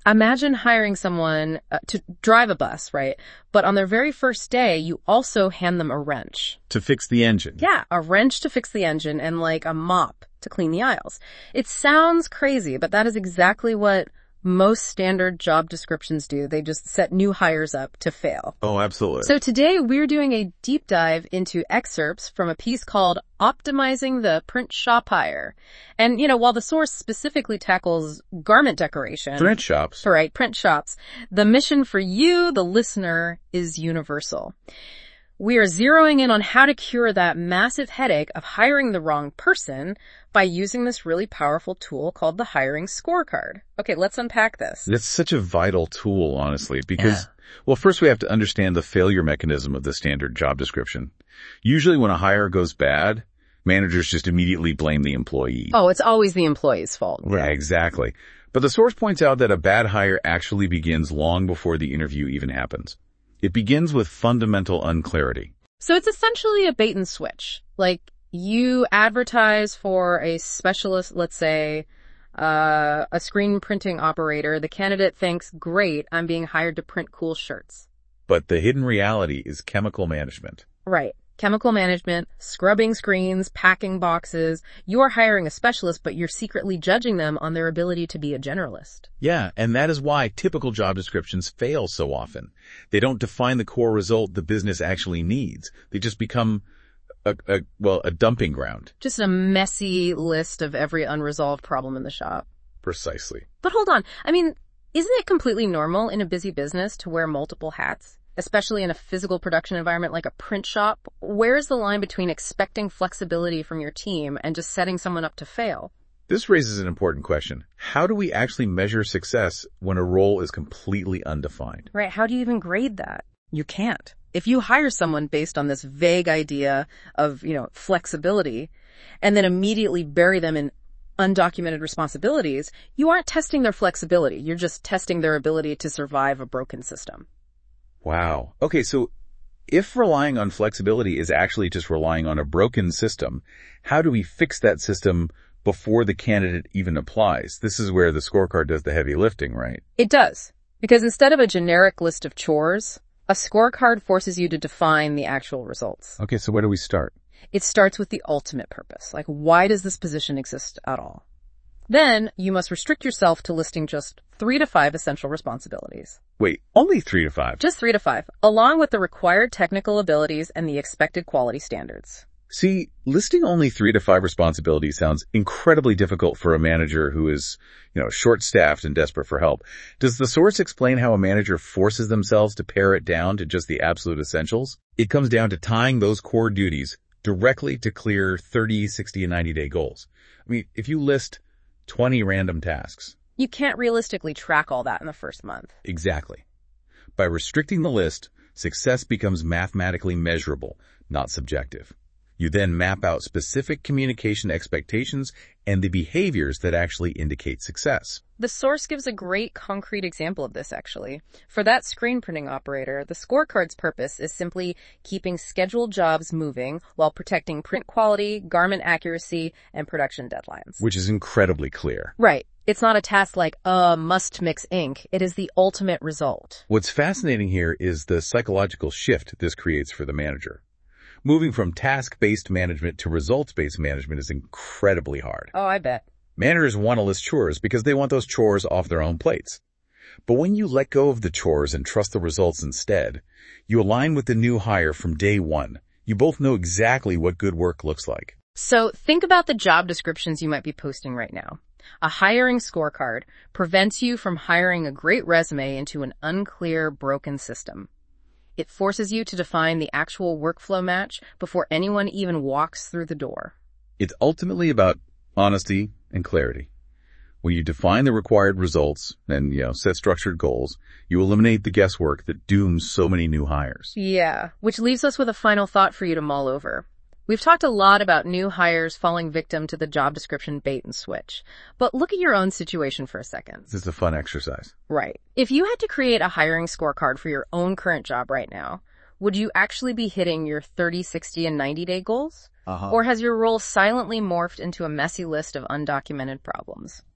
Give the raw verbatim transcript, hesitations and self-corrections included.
Imagine hiring someone uh, to drive a bus, right? But on their very first day, you also hand them a wrench. To fix the engine. Yeah, a wrench to fix the engine and like a mop to clean the aisles. It sounds crazy, but that is exactly what most standard job descriptions do. They just set new hires up to fail. Oh, absolutely. So today we're doing a deep dive into excerpts from a piece called Optimizing the Print Shop Hire. And, you know, while the source specifically tackles garment decoration. Print shops. Right, print shops. The mission for you, the listener, is universal. We are zeroing in on how to cure that massive headache of hiring the wrong person by using this really powerful tool called the hiring scorecard. Okay, let's unpack this. It's such a vital tool, honestly, because, Yeah. well, first we have to understand the failure mechanism of the standard job description. Usually when a hire goes bad, managers just immediately blame the employee. Oh, it's always the employee's fault. Yeah, exactly. But the source points out that a bad hire actually begins long before the interview even happens. It begins with fundamental unclarity. So it's essentially a bait and switch. Like, you advertise for a specialist, let's say, uh, a screen printing operator. The candidate thinks, great, I'm being hired to print cool shirts. But the hidden reality is chemical management. Right. Chemical management, scrubbing screens, packing boxes. You are hiring a specialist, but you're secretly judging them on their ability to be a generalist. Yeah, and that is why typical job descriptions fail so often. They don't define the core result the business actually needs. They just become a, a well, a dumping ground. Just a messy list of every unresolved problem in the shop. Precisely. But hold on. I mean, isn't it completely normal in a busy business to wear multiple hats? Especially in a physical production environment like a print shop? Where's the line between expecting flexibility from your team and just setting someone up to fail? This raises an important question. How do we actually measure success when a role is completely undefined? Right. How do you even grade that? You can't. If you hire someone based on this vague idea of, you know, flexibility and then immediately bury them in undocumented responsibilities, you aren't testing their flexibility. You're just testing their ability to survive a broken system. Wow. Okay, so if relying on flexibility is actually just relying on a broken system, how do we fix that system before the candidate even applies? This is where the scorecard does the heavy lifting, right? It does. Because instead of a generic list of chores, a scorecard forces you to define the actual results. Okay, so where do we start? It starts with the ultimate purpose. Like, why does this position exist at all? Then you must restrict yourself to listing just three to five essential responsibilities. Wait, only three to five? Just three to five, along with the required technical abilities and the expected quality standards. See, listing only three to five responsibilities sounds incredibly difficult for a manager who is, you know, short-staffed and desperate for help. Does the source explain how a manager forces themselves to pare it down to just the absolute essentials? It comes down to tying those core duties directly to clear thirty, sixty, and ninety-day goals. I mean, if you list twenty random tasks. You can't realistically track all that in the first month. Exactly. By restricting the list, success becomes mathematically measurable, not subjective. You then map out specific communication expectations and the behaviors that actually indicate success. The source gives a great concrete example of this, actually. For that screen printing operator, the scorecard's purpose is simply keeping scheduled jobs moving while protecting print quality, garment accuracy, and production deadlines. Which is incredibly clear. Right. It's not a task like, uh, must mix ink. It is the ultimate result. What's fascinating here is the psychological shift this creates for the manager. Moving from task-based management to results-based management is incredibly hard. Oh, I bet. Managers want to list chores because they want those chores off their own plates. But when you let go of the chores and trust the results instead, you align with the new hire from day one. You both know exactly what good work looks like. So think about the job descriptions you might be posting right now. A hiring scorecard prevents you from hiring a great resume into an unclear, broken system. It forces you to define the actual workflow match before anyone even walks through the door. It's ultimately about honesty and clarity. When you define the required results and, you know, set structured goals, you eliminate the guesswork that dooms so many new hires. Yeah, which leaves us with a final thought for you to mull over. We've talked a lot about new hires falling victim to the job description bait and switch. But look at your own situation for a second. This is a fun exercise. Right. If you had to create a hiring scorecard for your own current job right now, would you actually be hitting your thirty, sixty, and ninety-day goals? Uh-huh. Or has your role silently morphed into a messy list of undocumented problems?